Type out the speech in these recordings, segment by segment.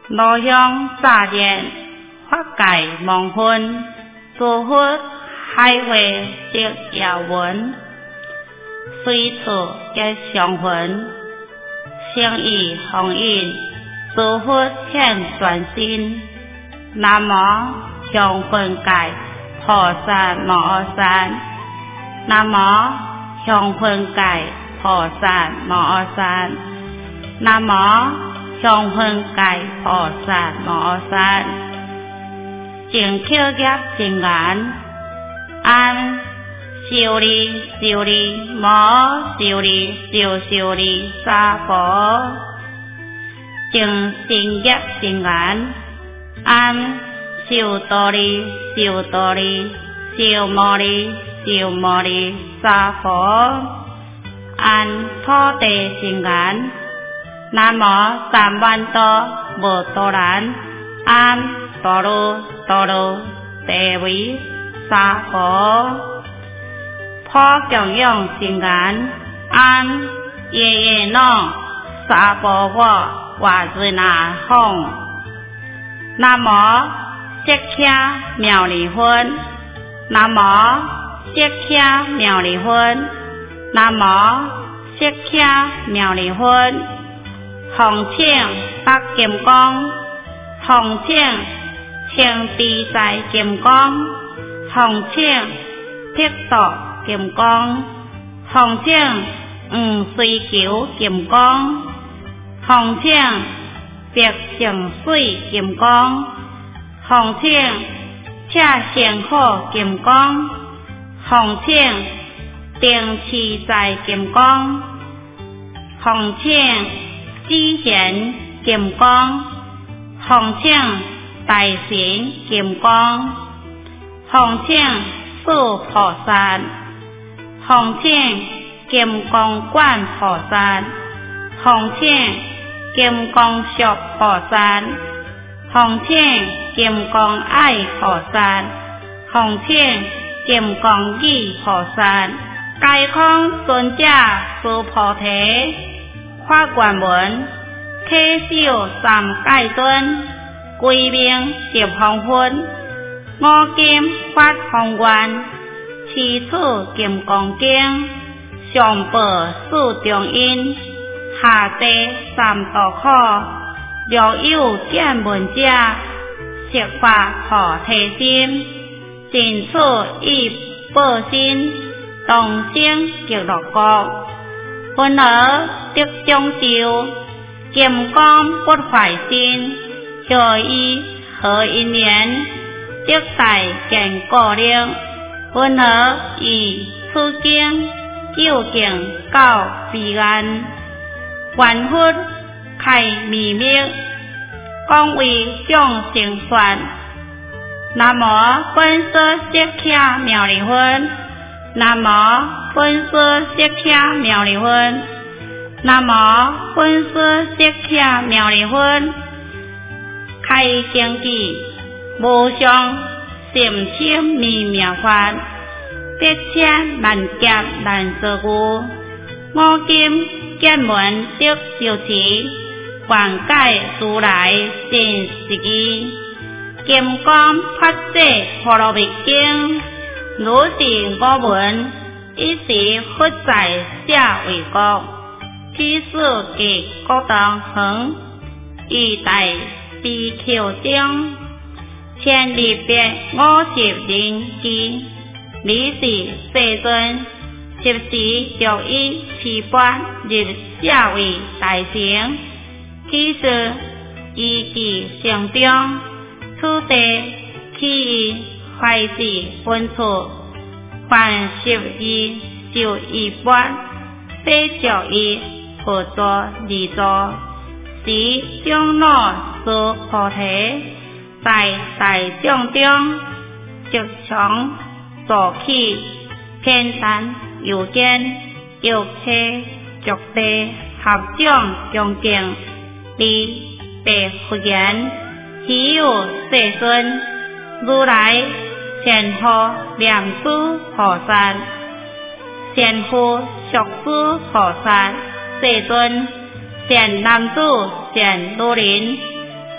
路向乍现，法界忘昏，诸佛海会得遥闻，随处结相魂，生意弘印，诸佛显转心。南无向分界菩萨摩诃萨，南无向分界菩萨摩诃萨，南无向分界菩萨摩诃萨。净口业净眼，安修利修利摩修利修利沙婆。净心业净眼，安修多利修多利修摩利修摩利沙婆。安土地净眼，南无三万多无多难，安多鲁多鲁地位沙婆。破供养净眼，安夜夜诺沙婆我瓦瑞那吽。南无释迦妙利分，南无释迦妙利分，南无释迦妙利分。弘请白金刚，弘请青地在金刚，弘请辟度金刚，弘请黄水球金刚，弘请白净水金刚，弘请恰善好金刚，弘请定持在金刚，弘请智贤金刚，弘请大神金刚，弘请四菩萨，弘请金刚观菩萨，弘请金刚宿菩萨，弘请金刚爱菩萨，弘请金刚语菩萨。皆空尊者诸菩提，法愿文，稽首三界尊，归命十方分，五金法宏愿，持此金刚经，上报四重因，下地三毒苦，若有见闻者，悉发菩提心，尽此一报身，同生极乐国。云何得中寿？金刚不坏身，何以何因缘？得大见果力。云何以此经究竟到彼岸？缘佛开秘密，讲为众生说。南无本师释迦牟尼佛，南无本师释迦牟尼佛，南无本师释迦牟尼佛。开经记无上甚深微妙法，百千万劫难遭遇。五金见闻得受持，愿解如来真实义。金刚发誓波罗蜜经，如是我闻，一时佛在舍卫国，披示给国当恒，一代比丘中，千里别50人机，你是世尊，即时就以持般入舍卫大城，其实依其成中，此地起于坏事分处，凡12受一般，非就以佛座二座，是长老诸菩提，在大众中，即从坐起，偏袒右肩，右车足地合掌恭敬，离白佛言：岂有世尊？如来善护念珠菩萨，善护宿珠菩萨，世尊善男子善女人，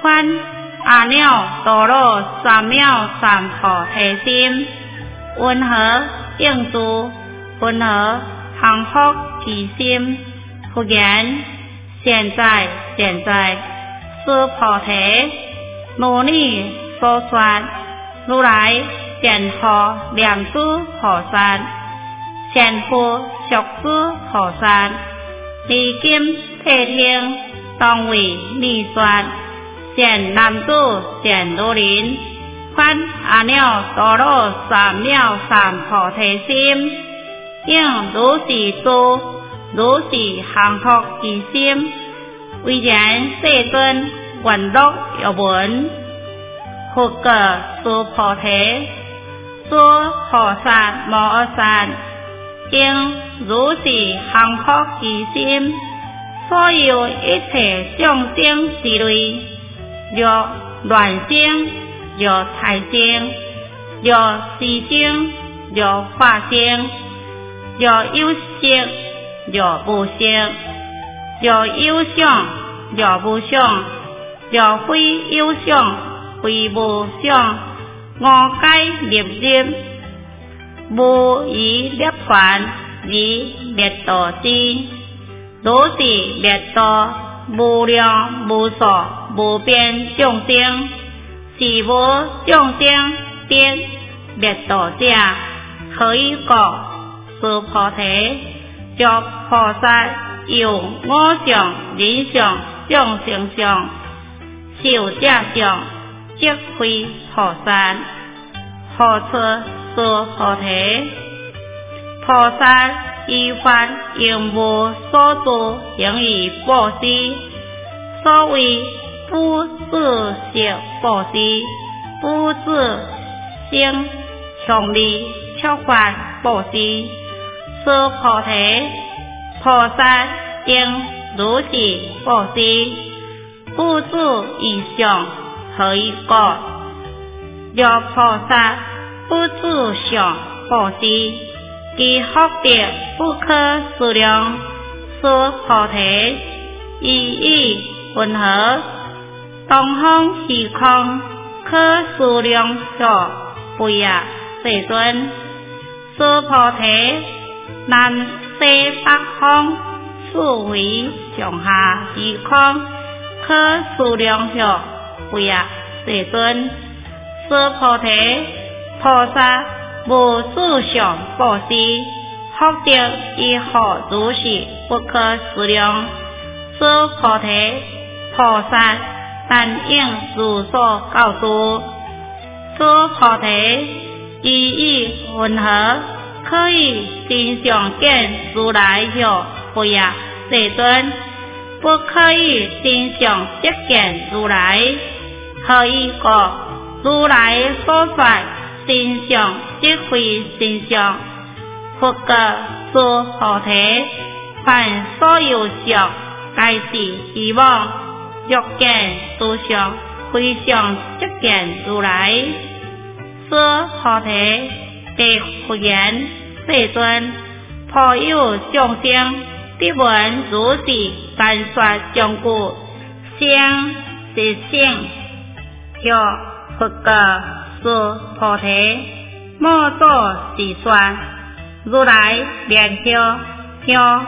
观阿耨多罗三藐三菩提心，云何应住，云何降伏其心，复言现在是菩提，如你所说，如来见佛念珠菩萨，现复宿珠菩萨，离今谛听，当为你说，现男子现如林，观阿耨多罗三藐三菩提心，应如是住，如是降伏其心，为然世尊愿乐欲闻，复告诸菩提，诸菩萨摩诃萨，应如是降伏其心，所有一切众生之类，若乱生，若胎生，若死生，若化生，若有色，若无色，若有相，若无相，若非有相，非无相，五界涅入，无以涅槃，以灭道之，如是灭道，无量无数无边众生，是无众生得灭道者，可以告诸菩提，若菩萨有五相、人相、众生相、寿者相，即非菩萨。何出诸菩提？菩萨依法应无所住，行于布施。所谓不自食布施，不自性强利超法布施。诸菩提，菩萨应如是布施，不自以上，何以故？若菩萨不自上布施，其福德不可思量。诸菩提，意义云何？东方虚空可思量所不也？世尊，诸菩提，南西北方四维上下虚空可思量所不也？世尊，诸菩提，菩萨无自上布施，福德以何如是不可思量？诸菩提，菩萨但应如所告诸。诸菩提，意义云何？可以真相见如来所不也？世尊，不可以真相即见如来，何以故？如来所发真相即非真相。复告诸菩提，凡所有相，皆是虚妄，若见诸相，非相即见如来。诸菩提，地复言，世尊，颇有众生得闻如是干说讲故，生是性，若复告诸菩提，莫作是说。如来面后向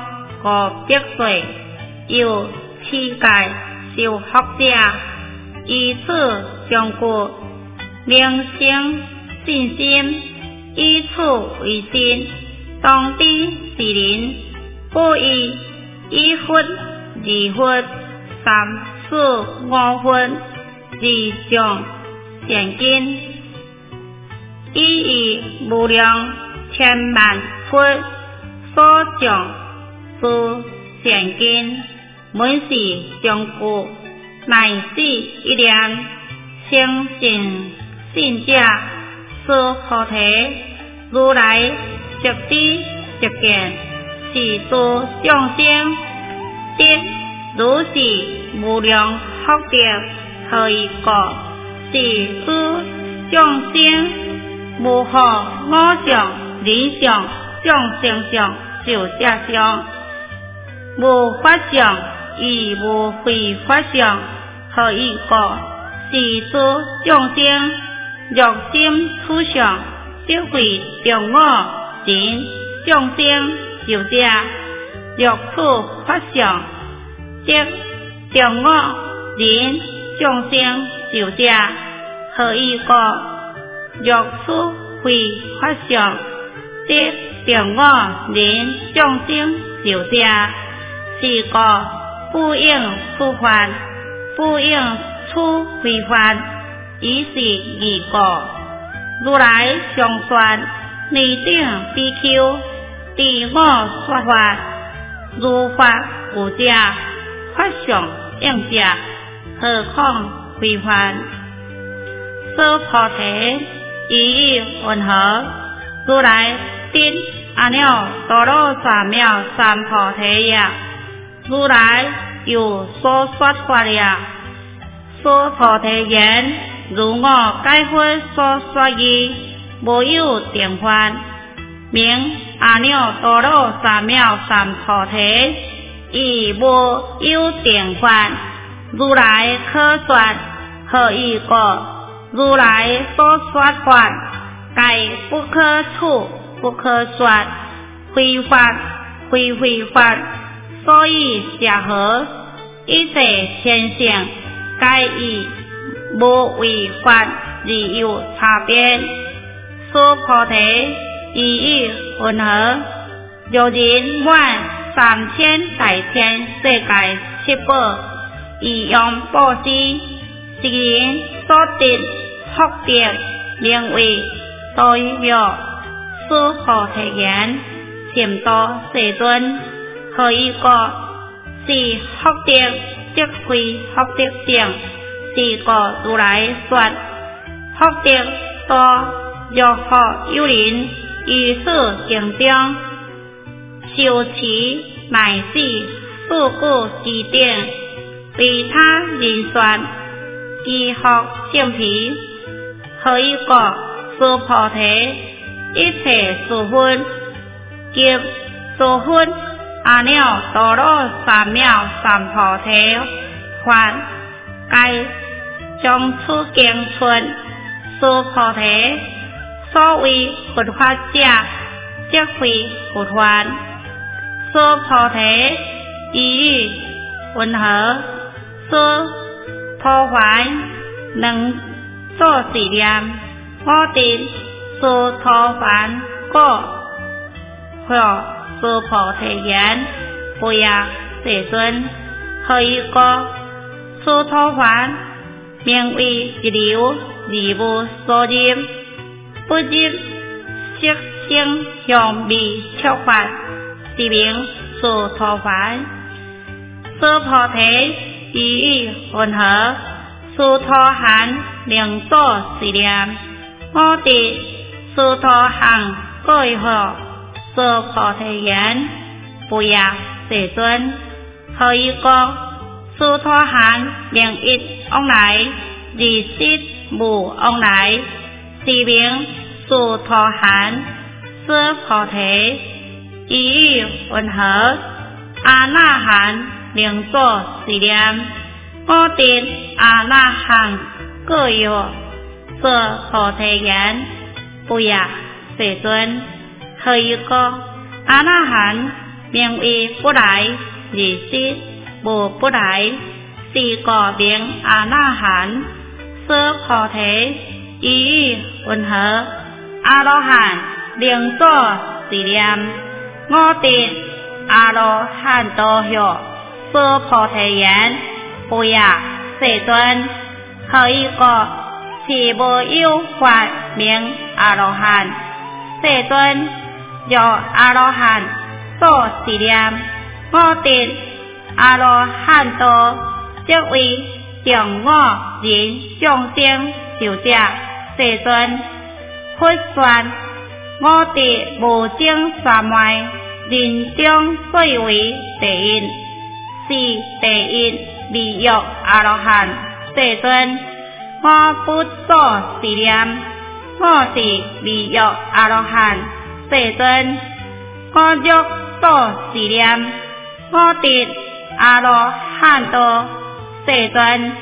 500岁，有世界受福者，以此讲故，明生信心，以此为信，当知是人，不以1分、2分、3、4、5分而上现今，以无量千万分所讲诸现今，本是讲故，乃是一念生信者。诸菩提，如来即知即见，是诸众生得如是无量福德，何以故？是诸众生无何我相、人相、众生相、寿者相，无法相，亦无非法相，何以故？ 是诸众生肉心处上，即为中我人众生受者；肉处法上，即中我人众生受者。何以故？肉处非法上，即中我人众生受者，是故不应触犯，不应处非法，以是义故。如来常说：泥顶比丘，自我说法，如法有者，法上应者，何况非法？说菩提意义云何？如来得阿耨多罗三藐三菩提也。如来有所说法也。说菩提言：如我解佛所说义，无有定法，名阿耨多罗三藐三菩提，亦无有定法。如来可说，何以故？如来所说法，盖不可处，不可说，非法，非非法，所以者何？一切现象，盖以无为法而有差别。说菩提意义云何？若人满3000大千世界七宝，以用布施，是人所得福德，名为多妙。说菩提言：甚多世尊，何以故？是福德，即非福德性。是故如来说：福德多，若何有人于此经中修持乃至数故其定，为他人说，其福性皮。何以故？说菩提一切诸分，及诸分阿耨多罗三藐三菩提法，该将此经存。说菩提所谓佛法者，即非佛法。说菩提意义云何？说破坏能作是念，我定说脱烦过，或说菩提言：不要世尊，何以故？说脱烦，名为一流而无所入，不入色声香味触法，是名说脱烦。说菩提意义云何？说脱行名作是念，我哋说脱行过后，说菩提言：不要世尊，何以故？说脱行名一往来，二识无往来，是名说脱行。说菩提意义云何？阿那含名作是念，我哋阿那含过后，说菩提言：不要世尊，何以故？阿那含名为不来，二识无不来，是故名阿那含。说菩提意义云何？阿罗汉名作是念，我哋阿罗汉道后，说菩提言：不要世尊，何以故？是无有法名阿罗汉。世尊，若阿罗汉作是念，我哋阿罗汉道，即为中我人众生受者。世尊，佛说我哋无证三昧，人中最为第一，是第一利欲阿罗汉。世尊，我不作是念，我是利欲阿罗汉。世尊，我若作是念，我得阿罗汉道。世尊，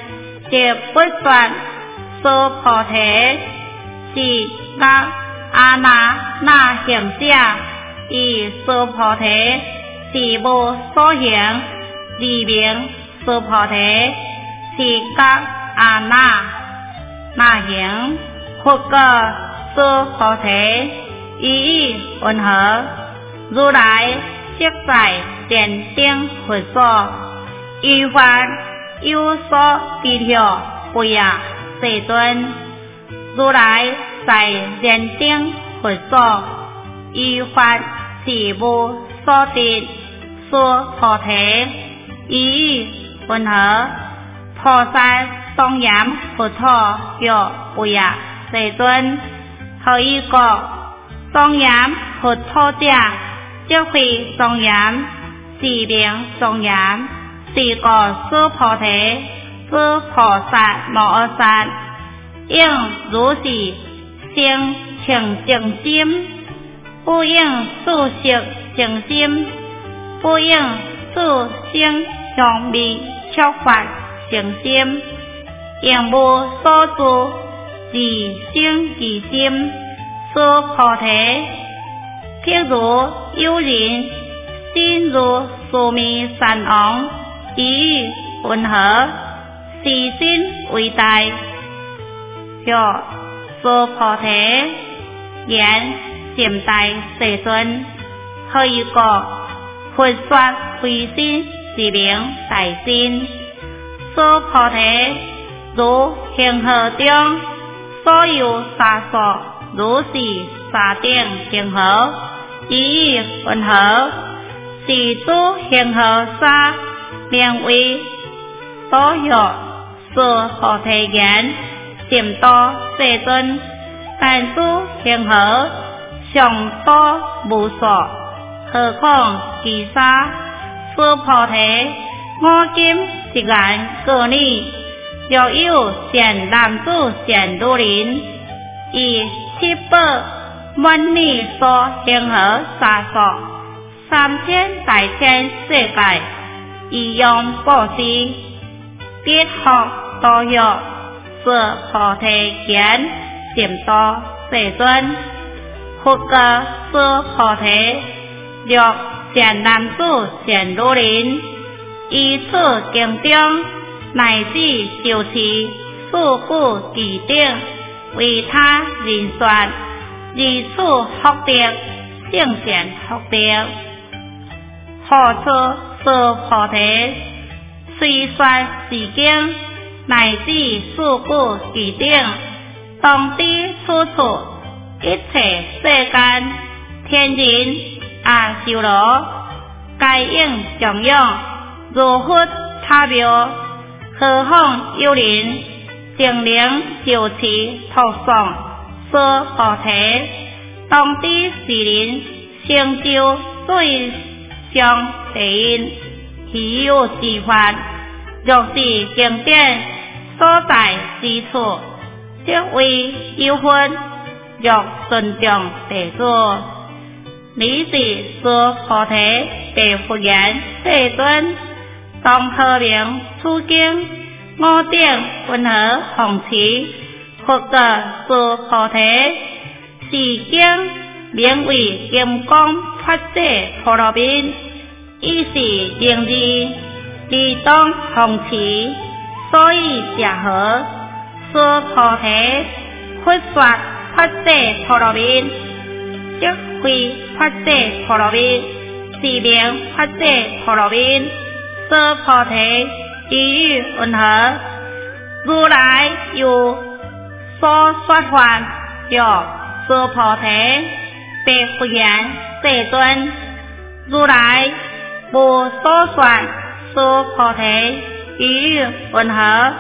即不说娑婆提是甲阿那行者，以娑婆提是无所行，自名娑婆提是甲阿那行，佛个娑婆提意义云何？如来即在禅定佛所，于法有所低调，不也世尊。如来在禅定佛所，于法是无所得，娑婆提意义云何？菩萨庄严佛陀若不也世尊。何以故？庄严佛陀者，即非庄严，是名庄严，是个娑婆提之菩萨摩诃萨，应如是生清净心，不应数色净心，不应数生香味触法净心，应无所住，自生其心。娑婆提，譬如有人心如须弥山王，意义云何？是心为大。若娑婆提言甚大世尊，何以故？佛说非心是名大心。娑婆提如恒河中所有沙数，如是沙顶恒河，意义云何？是诸恒河沙名为所有娑婆提言甚多世尊，但诸恒河尚多无数，何况其沙？娑婆提我今一言告你，若有善男子善女人，以七宝满你所恒河沙数3000大千世界，以用布施，必获多欲。娑婆提言甚多世尊。佛个娑婆提，若善男子善女人，依此经中乃至受持数故其定，为他人说，以此福德圣贤福德。何处娑婆提？虽说是经，乃至数故其定，当知处处一切世间天人阿修罗，皆应供养，如佛他庙。何况有人精灵受持托诵娑婆提，当知是人成就最上第因，岂有是法？若是经典所在之处，即为有分。若尊重地主，你是娑婆提被佛言世尊，当何名此经？我等云何弘持？佛个娑婆提是经，名为金刚发界陀罗蜜，意是名字，你当弘持。所以者何？娑婆提佛说发界陀罗蜜，即非发界陀罗蜜，是名发界陀罗蜜。娑婆提意义云何？如来有所说法，若娑婆提被佛言世尊，如来无所说娑婆提意义云何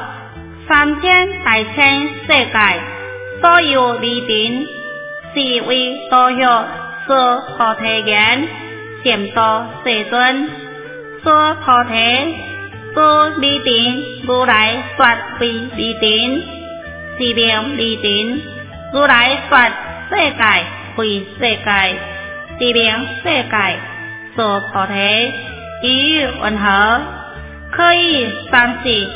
？3000大千世界所有利顶，是为多欲娑婆提言甚多世尊。娑婆提诸利顶，如来说为利顶，是名利顶。如来说世界为世界，是名世界。娑婆提意义云何？可以三世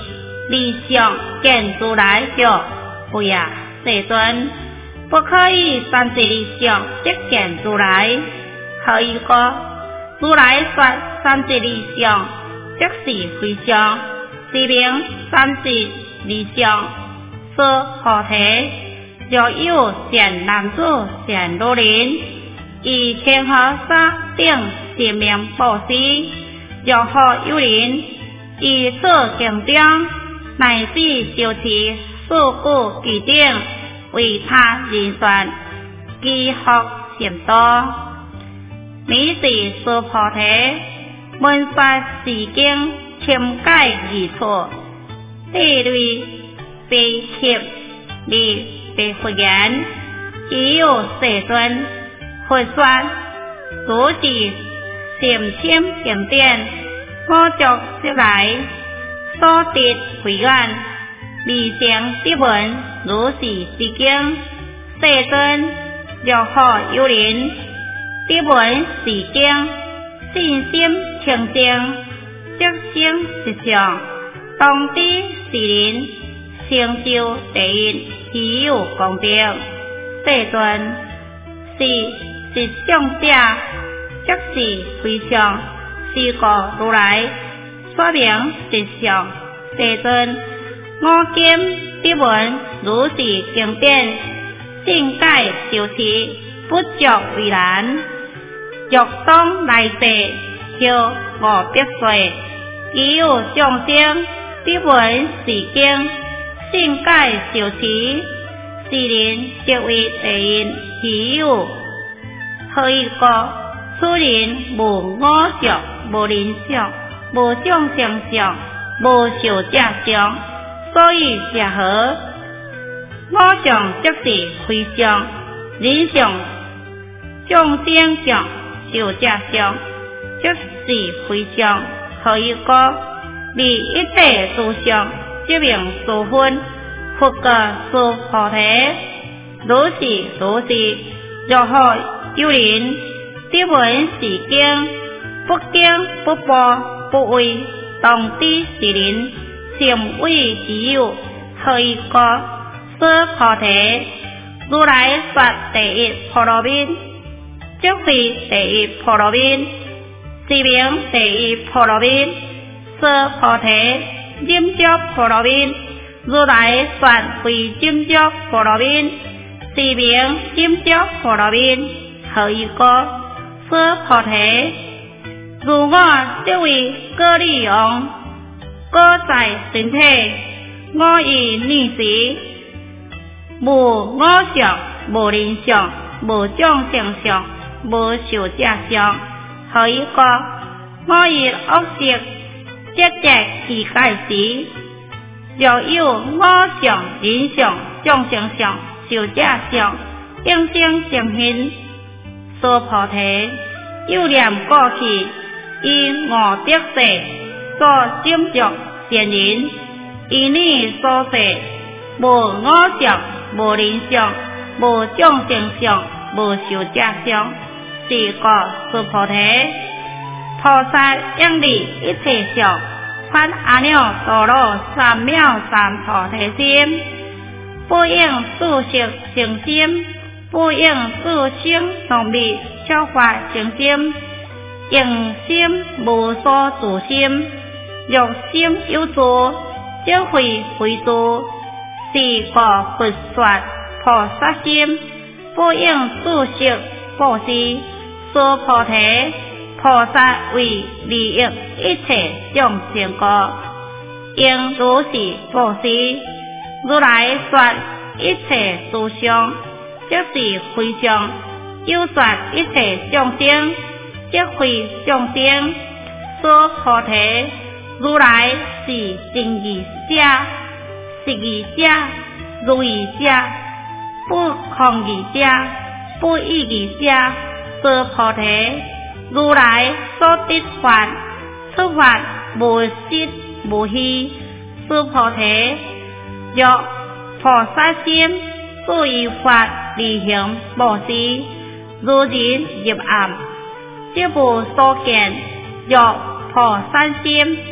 理想见如来就不呀世尊，不可以三世理想即见如来。何以故？如来说三世理想即是非常，是名三世理想说菩提。若有善男子善女人，以天河沙顶性命布施，若何有人以此经中乃至修持数故其顶，为他人传，积福甚多。每是说菩提，闻法是经，深解义错，地类被贴力被佛言，只有世尊佛说，如是深深经典，我作出来，所得回愿，未成得闻，如是是经。世尊，若何有人得闻是经，信心清净，即生实相，当知是人成就第一，岂有功德？世尊，是实相者，即是非常，是故如来说明实相。世尊，我今得闻如是经典，信解修持，不着为难。若当来世，后500岁，已有众生得闻是经，信解修持，是人即为第一，岂有？何以故？此人无我相，无人相，无众生相，无寿者相，所以者何？我相即是非相，人相、众生相、寿者相，即是非相。何以故？离一切诸相，即名殊分。佛告说菩提，如是如是。若何有人得闻是经，不惊不怖不畏，当知是人成为己有。何以故？说菩提，如来说第一波罗蜜，即为第一波罗蜜，是名第一波罗蜜。说菩提，忍足波罗蜜，如来说为忍足波罗蜜，是名忍足波罗蜜。何以故？说菩提，如我即为歌利王，歌在身体，我以逆时，无我相，无人相，无众生相，无寿者相。何以故？我以恶色节节其界时，若有我相、人相、众生相、寿者相，应声成现。说菩提，有念过去，以500世所种着善人，以你所说，无我相，无人相，无众生相，无寿者相，是故说菩提，菩萨应离一切相，发阿耨多罗三藐三菩提心，不应自色成心，不应自性同密消化成心，应心无所住心，若心有住，即非非住。是故佛说菩萨心，不应自色布施。说菩提，菩萨为利益一切众生故，应如是布施。如来说一切诸相，即是非相；有说一切众生，即非众生。说菩提，如来是真义者、实义者、如义者、不空义者、不异义者。说菩提，如来所得法，此法无实无虚。说菩提，若菩萨心，所以法利行布施，如人入暗，即无所见。若菩萨心，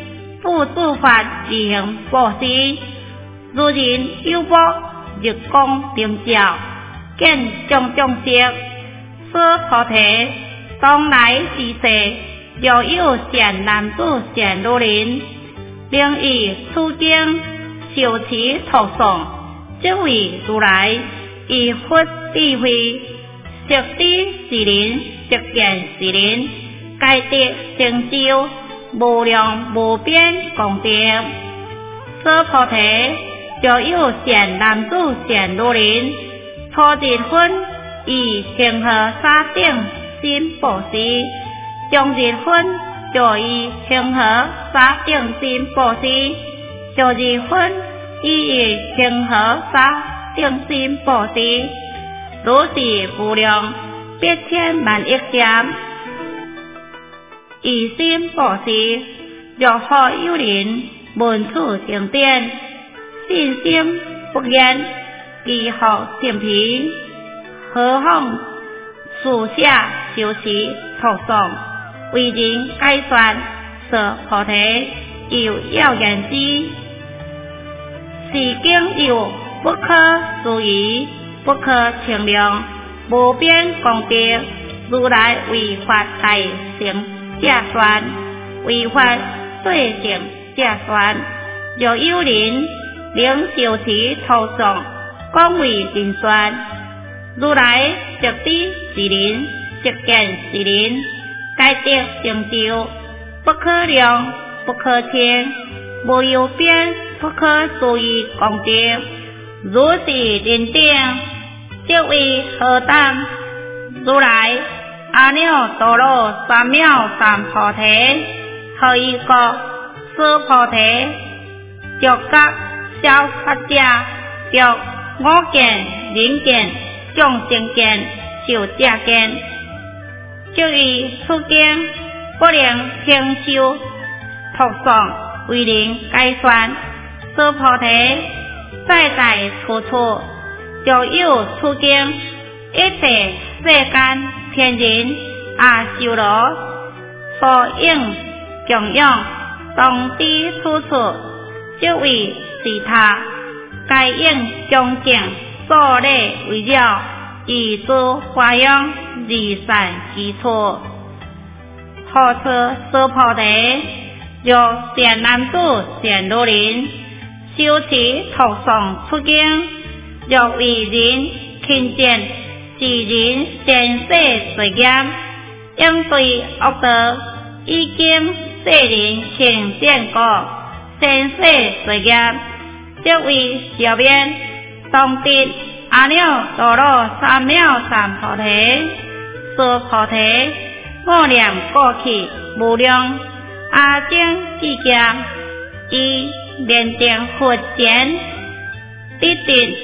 不自发履行布施，如人有福，日光明照，见种种色，说菩提，当来之世，若有善男子善女人，令以此经受持读诵，即为如来以佛智慧，识知是人，识见是人，皆得成就无量无边功德。说菩提，若有善男子善女人，初日分以恒河沙顶心布施，中日分就以恒河沙顶心布施，下日分以恒河沙顶心布施，如是无量百千万亿劫，以心布施。若何有人闻此经典，信心不言，积福成皮，何况书写修持读诵，为人解说说菩提有要言之，是经有不可思议，不可称量，无边功德。如来为法大成假传，为法最成假传。若有人能修持读诵，讲为人宣，如来识知是人，识见是人，皆得成就不可量不可称，无有边不可思议功德。如是认定，即为何等？如来阿耨多罗三藐三菩提，何以故？说菩提，觉觉小法者，觉我见、人见、众生见、寿者见，即以此经不能听修读诵，为人解说。说菩提，在在处处就有此经，一切世间天人阿修罗所应供养，当知处处，即为是他，该应恭敬所礼围绕，以诸花样离散其处。何处说菩提？若善男子善女人，修持读诵此经，若为人勤俭，是人先世罪业，应对恶道，已经世人勤俭过，先世罪业，即为消免。当得阿耨多罗三藐三菩提。说菩提，我念过去无量阿僧祇劫，以念定佛前，必定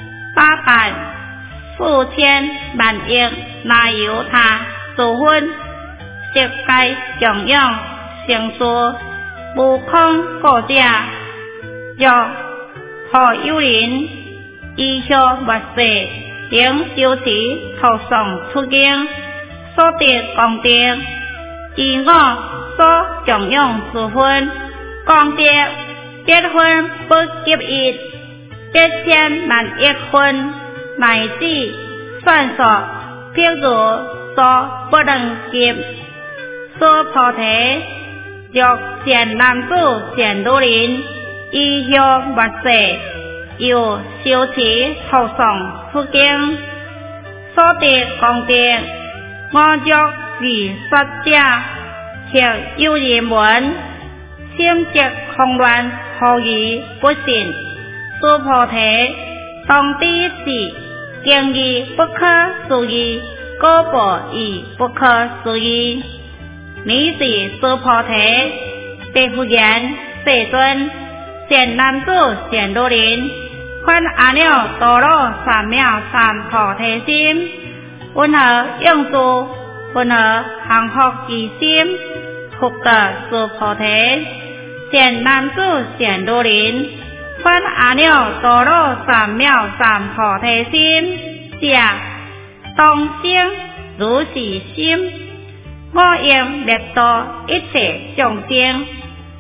84000万亿那由他诸分，悉皆供养成就无空故者。若何有人依效末世，能修持读诵此经，所得功德，以我所供养诸分，功德1分不及1，8千万亿分，乃至算数，譬如所不能及。说菩提，若善男子善女人，依效末世，又修持读诵此经，所得功德，我若如说者，且有人闻，心即空乱，何以不信？说菩提，当知是经义不可思议，果报亦不可思议。你是说菩提，地复言世尊，善男子善女人，发阿耨多罗三藐三菩提心，云何用处？云何降伏其心？复得说菩提，善男子善女人，发阿耨多罗三藐三菩提心，者当生如是心。我应灭度一切众生，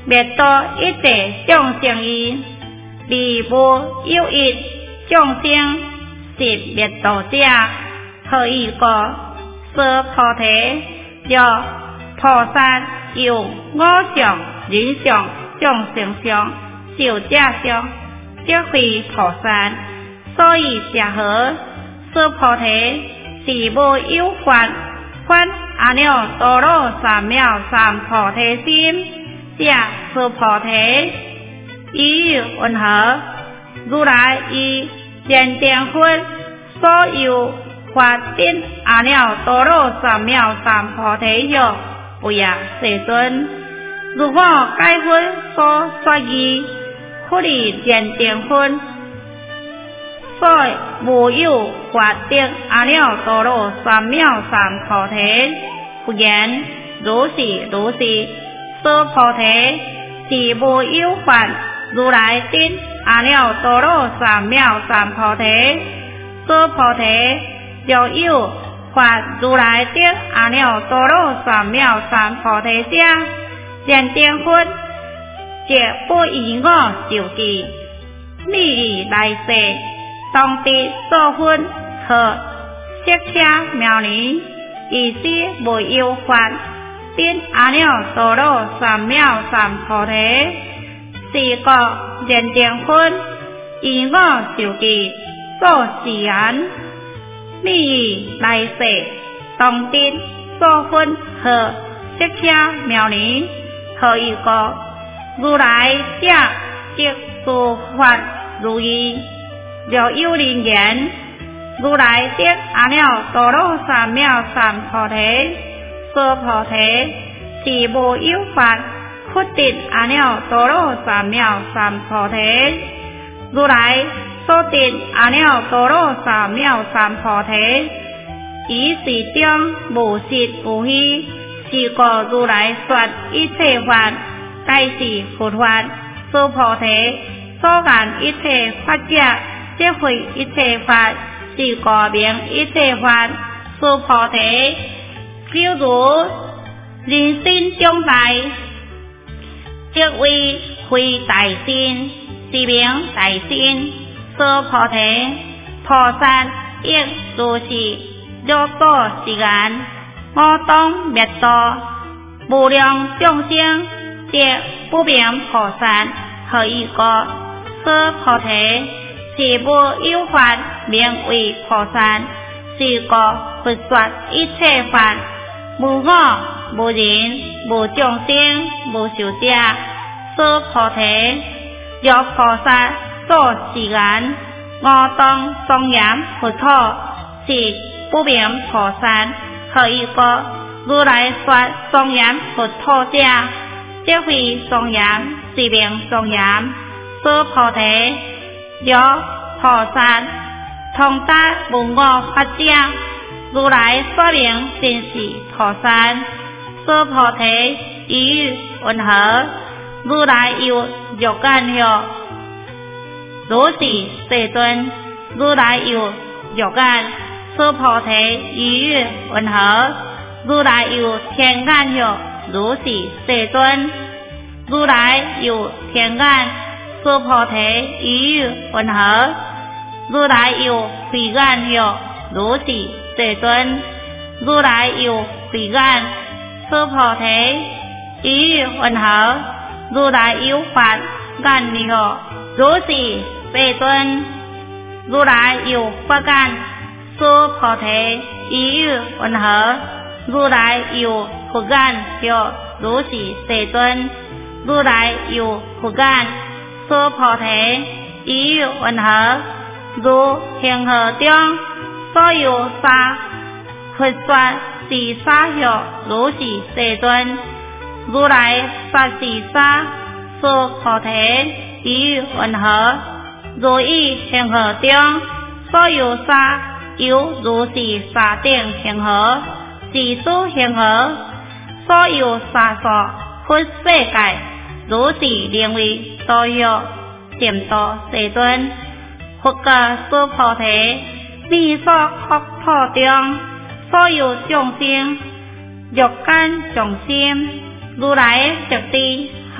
灭度一切众生意，离无有一众生是灭度者，何以故？说菩提若菩萨有五相、人相、众生相、寿者相，即非菩萨。所以者何？说菩提是无有法，法阿耨多罗三藐三菩提心，者说菩提意云何？如来以禅定佛所有法定阿耨多罗三藐三菩提药，不也世尊。如果该佛所说义，忽离禅定佛所无有法定阿耨多罗三藐三菩提，不言如是如是。说菩提是无有法如来定阿耨多罗三藐三菩提。说菩提若有法如来定阿耨多罗三藐三菩提者，禅定佛皆不以我受记，密以来世当地所分和色车妙尼，以是无有法定阿耨多罗三藐三菩提。是个禅定佛以我受记所示言，密以来世当地所分和色车妙尼，何以故？如来者即诸法如意。若有人言，如来得阿耨多罗三藐三菩提，说菩提是无有法决定阿耨多罗三藐三菩提。如来所定阿耨多罗三藐三菩提，以是中无实无虚，是故如来说一切法，皆是佛法。说菩提所言一切法者，即非一切法，是故名一切法。说菩提犹如人身中大，即为非大身，是名大身。说菩提菩萨亦如是，若果是言我当灭度无量众生，即不名菩萨。何以故？说菩提是无有法名为菩萨，是故佛说一切法，无我、无人、无众生、无寿者。说菩提若菩萨所示言，我当庄严佛土，是不名菩萨。何以故？如来说庄严佛土者，即非庄严，是名庄严。说菩提若菩萨通达无我法者，如来说明真是菩萨。说菩提意云何？如来有肉眼哟，如是世尊。如来有肉眼。说菩提意云何？如来有天眼哟，如是世尊。如来有天眼。说菩提意云何？如来有慧眼哟，如是世尊。如来有慧眼。说菩提意云何？如来有法眼哟，如是世尊。如来有法眼。说菩提意云何？如来有佛眼哟，如是世尊。如来有佛眼。说菩提意云何？如恒河中所有沙，佛说是沙哟，如是世尊。如来说是沙。说菩提意云何？如以恒河中所有沙，犹如是沙顶恒河，是诸恒河所有沙所佛世界，如是认为所有渐多世尊。佛教说菩提，你所国土中所有众生，若干众生，如来觉知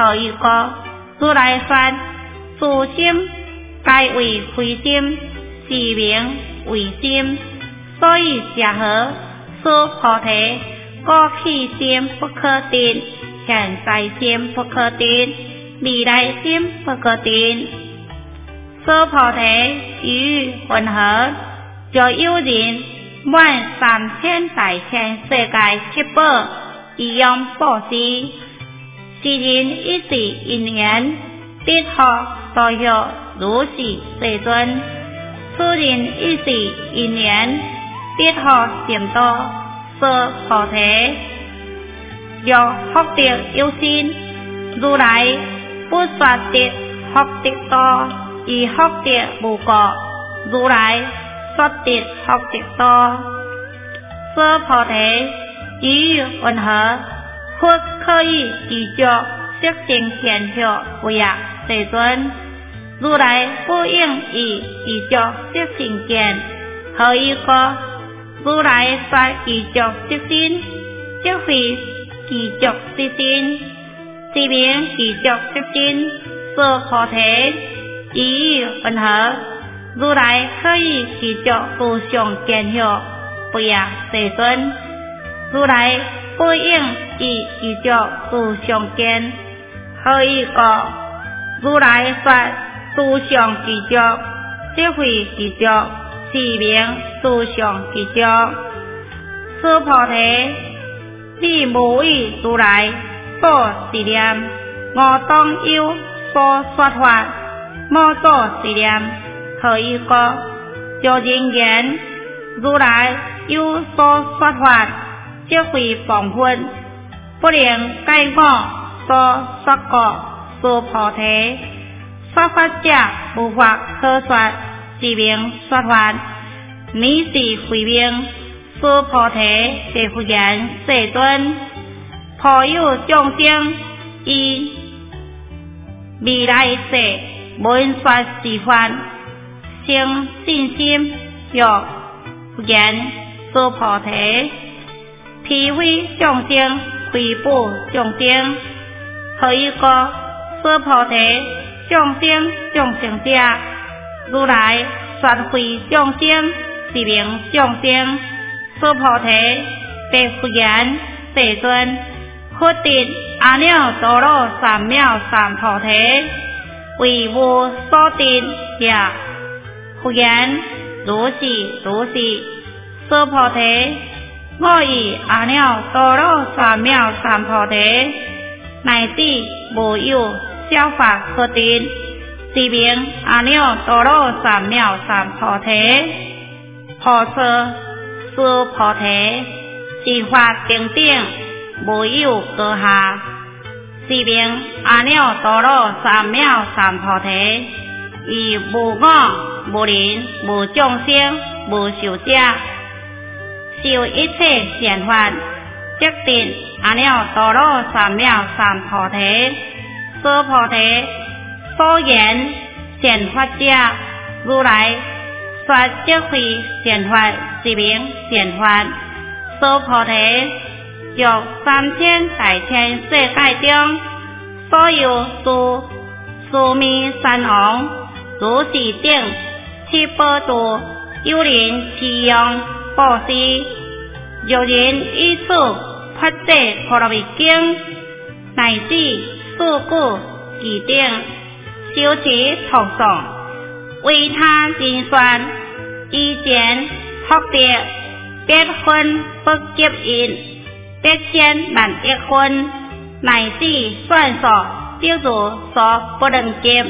何以故？如来说：自心该为非心，是名为心。所以是何？说菩提，过去心不可定，现在心不可定，未来心不可定。说菩提与云何？若有人满3000大千世界七宝，以用布施，是人一时一年，必获道学如是世尊。此人一时一年，必获成道。说菩提，若福德有心，如来不说得福德多，而福德无过，如来说得福德多。说菩提，于云何？佛可以具足色性现象不也？世尊，如来不应以具足色性见，何以故？如来说具足色心，即非具足色心，是名具足色心。说菩提，于云何？如来可以具足无上见效不也？世尊，如来不应以具足无上见，何以故？如来说无上具足，即非具足，是名无上具足。说菩提，你无为如来所思念，我当有所说法，莫作思念。何以故？若人言如来有所说法，即非谤佛，不能解我所说过。说菩提，说法者无法可说，是名说法，你是非名。说菩提，地复言世尊，颇有众生以未来世闻说是法，生信心，若言说菩提，彼非众生，非不众生。何以故？说菩提，众生众生者，如来说非众生，是名众生。说菩提，地复言世尊，佛得阿耨多罗三藐三菩提，为无所得也。复言如是如是。说菩提，我以阿耨多罗三藐三菩提，乃至无有小法可得，是名阿耨多罗三藐三菩提。何说？说菩提，是法定定，无有搁下，是名阿耨多罗三藐三菩提。而无我，无人，无众生，无寿者，受一切善法，即定阿耨多罗三藐三菩提。说菩提，所言善法者，如来说即非善法，是名善法。说菩提，若3000大千世界中，所有殊弥山王，如是等七宝度，有人持用布施。若人依此发这波罗蜜经，乃至数故其定，修持图诵，为他人说，以前福德别分不接引，800000亿分，乃至算数，就如所不能及。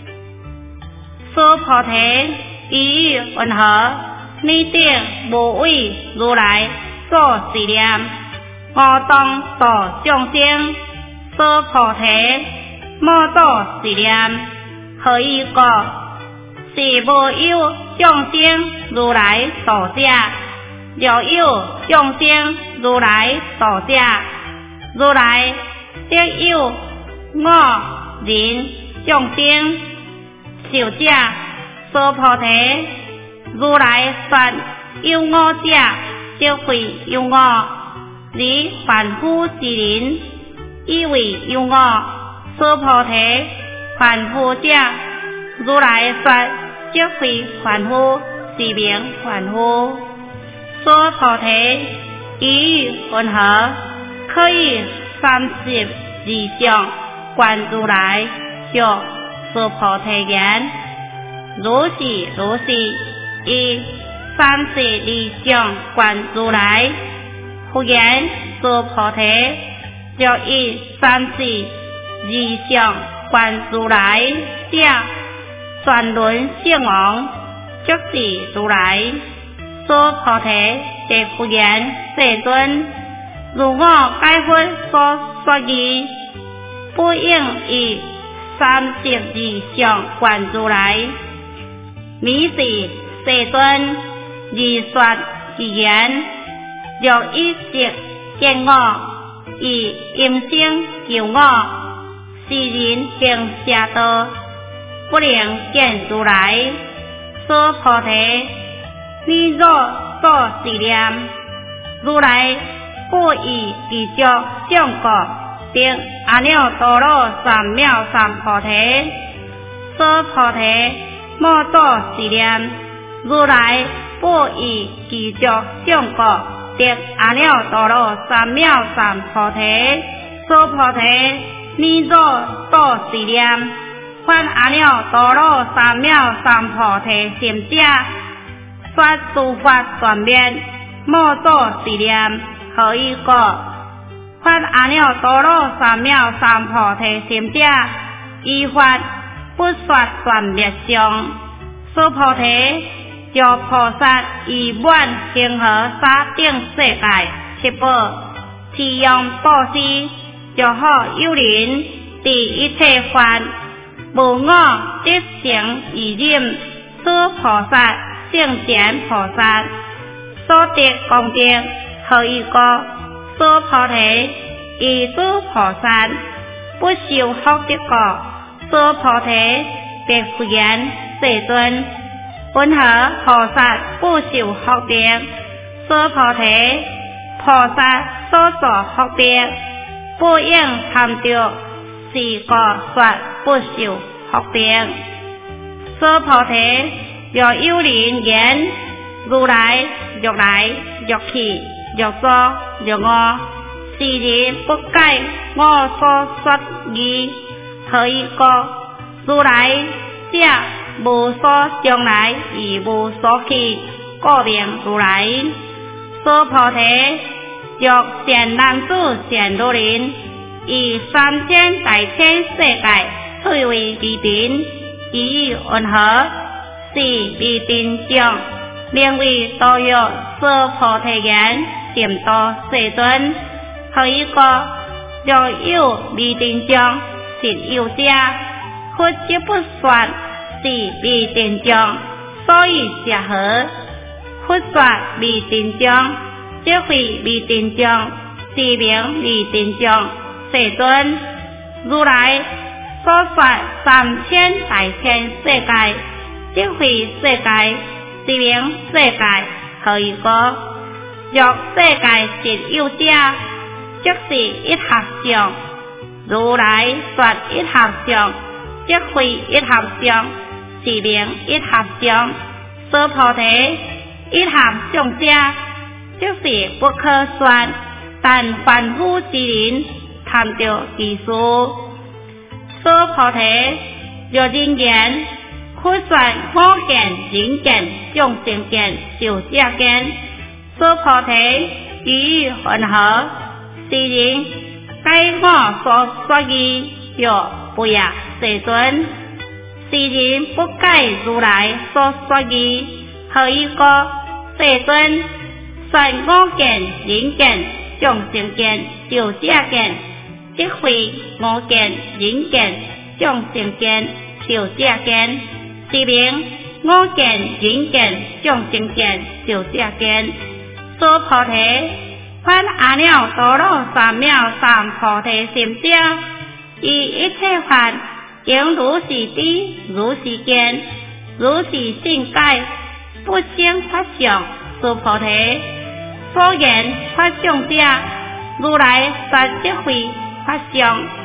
说菩提，于云何？你等无为如来所思念，我当度众生。说菩提，莫作思念。何以故？是无有众生如来度者，若有众生如来度者，如来必有我人众生寿者。说菩提，如来说有我者，即非有我，而凡夫之人以为有我， 说菩提凡夫者，如来说即非凡夫，是名凡夫。说菩提意义云何？可以32相观如来，叫说菩提言。如是如是，以32相观如来，复言说菩提，就以32相观如来者，转轮圣王，即是如来。说菩提，即复言世尊，如我解佛所说义，不应以32相观如来。弥是世尊，而说其言，若一直见我，以音声求我，是人行邪道，不能见如来。说菩提，你若所思念，如来不以其足相告，并阿耨多罗三藐三菩提。说菩提，莫作思念，如来不以其足相告，并阿耨多罗三藐三菩提。说菩提，你若所思念，凡阿耨多罗三藐三菩提心者，说诸法断灭，莫作思念，何以故？凡阿耨多罗三藐三菩提心者，依法不说断灭相。说菩提，若菩萨以满恒河沙顶世界七宝，持用布施，就好有人第一切法无我得成而忍。说菩萨圣贤菩萨所得功德，何以故？说菩提，以诸菩萨不受福德果。说菩提，别复言世尊，云何菩萨不受福德？说菩提，菩萨所作福德，不应贪着，是故说不受福德。说菩提，若有人言，如来若来若去若坐若卧，是人不解我所说义，何以故？如来者无所将来而无所去，故名如来。说菩提，若善男子善女人，以3000大千世界退为离尘，意云何？是离尘相，名为多欲。说菩提言，渐多世尊，何以故？若有离尘相，实有者，佛即不说是离尘相，所以是何？佛说离尘相，即非离尘相，是名离尘相。世尊，如来所说3000大千世界，即非世界，是名世界。何以故？若世界实有者，即是一合相。如来说一合相，即非一合相，是名一合相。说菩提，一合相者，即是不可说，但凡夫之人贪着其事。说菩提，若人言，可说我见、人见、众生见、寿者见。说菩提，意云何？是人解我所说义，若不也世尊。是人不解如来所说义，何以故？世尊，说我见、人见、众生见、寿者见，即非我见、人见、众生见、寿者见，是名我见、人见、众生见、寿者见。说菩提，凡阿耨多罗三藐三菩提心者，以一切法应如是知，如是见，如是信解，不生法相。说菩提，所言法相者，如来说即非法相，是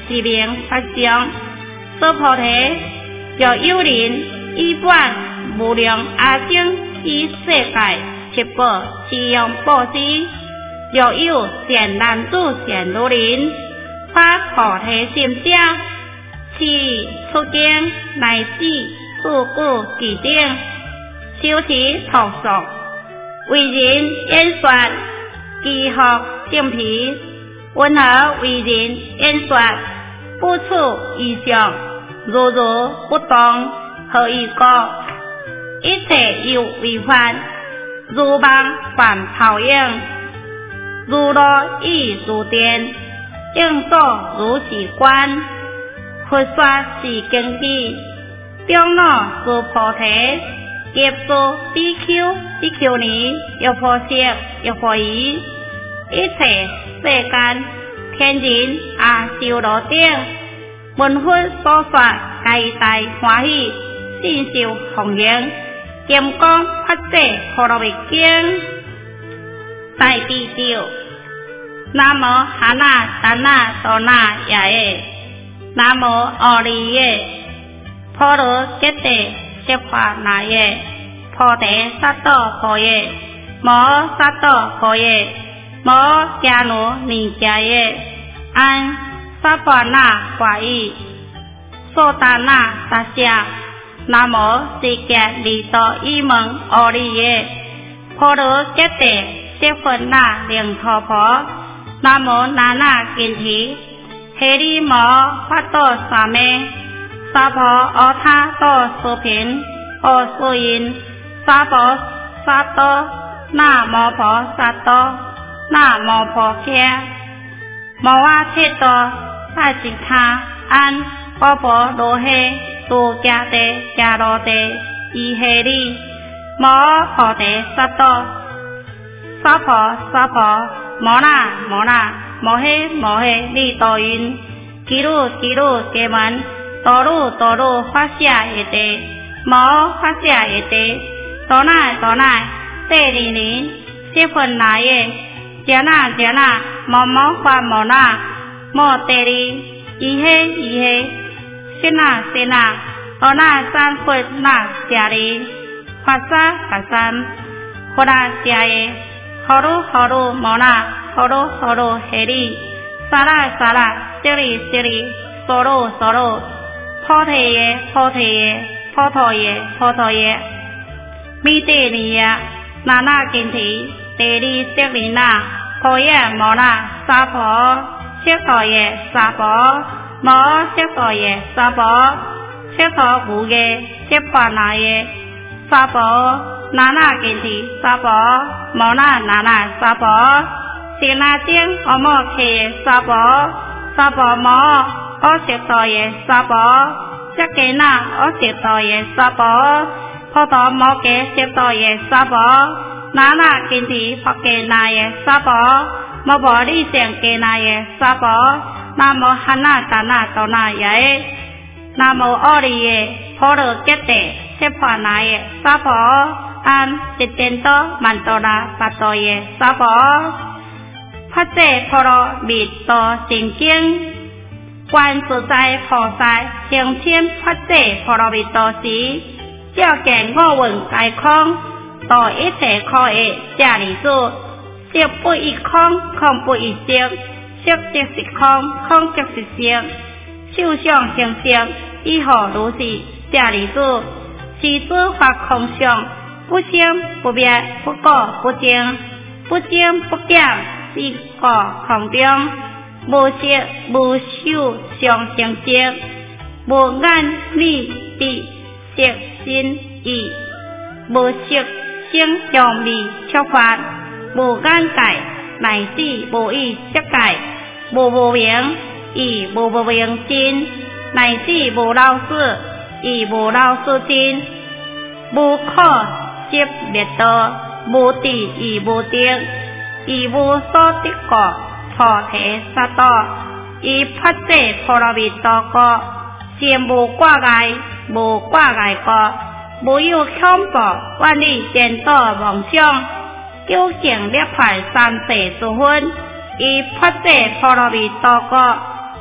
自明法相，说菩提若有人以本无量阿僧以世界七宝滋养布施，若有善男子善女人发菩提心者，是出境乃至自古其顶，修持图俗，为人演说，积福正皮，温和为人演说，不处异常，如如不动，何以故？一切有违反，如梦幻泡影，如露亦如电，应作如是观。佛说是经义，中路是菩提，业作比丘尼，有佛色，有佛仪，一切世间天人阿修罗等，闻佛所说，皆大欢喜，信受弘扬，金刚发誓波罗蜜经，大悲咒，南无哈那达那多那耶耶，南无阿利耶，婆罗揭谛揭华那耶，菩提萨埵婆耶，摩萨埵婆耶，摩迦卢尼迦耶，安萨婆那华伊，娑达那达夏，南无释迦利多伊门阿利耶，婆罗揭谛揭佛那灵陀婆，南无那那金提，嘿利摩法多萨咩，娑婆阿他多苏频，阿苏因，娑婆萨多，那摩婆萨多，那摩婆伽，摩瓦切多，萨吉他，安波婆罗嘿，杜迦帝迦罗帝，伊嘿利，摩菩提萨多，娑婆，摩那，摩嘿，利多因，吉鲁羯门，多鲁发舍耶帝，摩发舍耶帝，多乃，地利，揭佛那耶，迦那，摩发摩那，摩地利，伊嘿，悉那，多那三佛那迦利，发三，佛那迦耶，何鲁摩那，何鲁嘿利，沙拉，悉利，娑罗，菩提耶，菩提耶，弥地利耶，那那金提，地利悉利那，婆耶摩那，娑婆，悉陀耶，娑婆，摩悉陀耶，娑婆，悉陀无耶，悉婆那耶，娑婆，那那金提，娑婆，摩那娑婆，悉那经阿摩诃耶，娑婆摩，阿悉陀耶，娑婆，悉吉那，阿悉陀耶，娑婆，婆陀摩诃悉陀耶，娑婆，那那金提佛吉那耶，娑婆，摩婆利胜吉那耶，娑婆，南无哈那达那多那耶，南无阿利耶，婆罗揭谛揭婆那耶，娑婆，安一颠多曼多那巴多耶，娑婆，发誓婆罗蜜多心经，观自在菩萨成千发誓婆罗蜜多时，照见五蕴皆空，度一切苦厄舍利子，色不异空，空不异色，色即是空，空即是色，受想行识，以何如是舍利子？是诸法空相，不生不灭，不垢不净，不增不减，是故空中，无色无受想行识，无眼耳鼻舌身意，无色声香味触法，无眼界，乃至无意识界，无明亦无明心，乃至无老死亦无老死心，无可执灭道，无智亦无定，亦无所得果，菩提萨埵，以发誓婆罗蜜多果，心无挂碍，无挂碍果，无有恐怖，万里颠倒妄想，究竟涅槃三世诸分，以发誓婆罗蜜多果，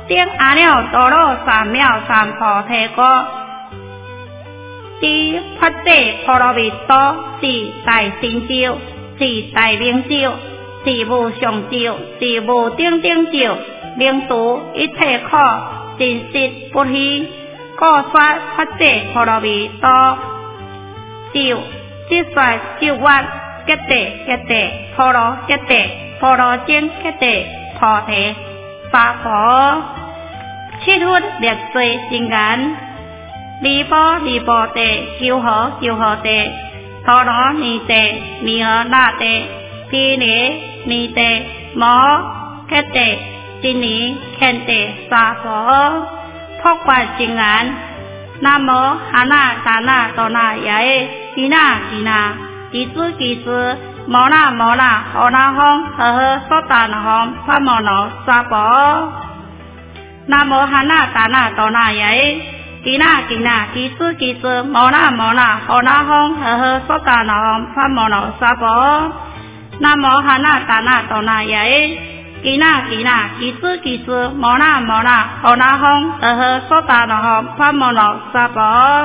顶阿耨多罗三藐三菩提果，知法界波罗蜜多是大成就是大明咒，是无上咒，是无顶顶咒，明除一切苦，真实不虚，故说法界波罗蜜多咒，即说咒曰揭谛揭谛波罗揭谛波罗僧揭谛菩提萨婆，七佛灭罪真言，离波离波地，救河救河地，陀罗尼地，弥诃那地，毗尼尼地，摩揭地，真尼揭地萨婆，普法真言，南无哈那达那多那耶，吉那吉那，吉斯吉斯，摩那摩那，阿那吽，呵呵娑达那吽，萨摩那萨婆，南无哈那达那多那耶。吉那吉那，吉斯吉斯，摩那摩那，阿那吽，呵呵娑达那吽，萨摩那萨婆，南无哈那达那多那耶。吉那吉那，吉斯吉斯，摩那摩那，阿那吽，呵呵娑达那吽，萨摩那萨婆，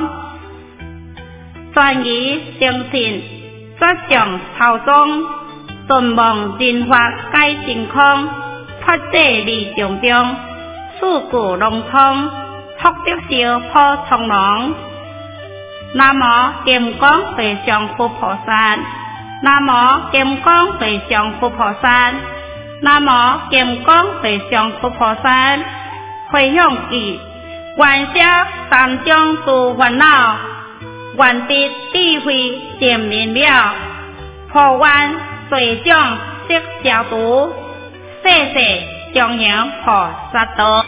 专以正信，绝上头中，顿忘人法皆真空，法界理重中，事故龙通。福德寿破苍龙，南无金刚地上佛菩萨，南无金刚地上佛菩萨，南无金刚地上佛菩萨，回向记，愿消三种诸烦恼，愿得智慧渐明了，普愿随众悉消除，世世常行菩萨道。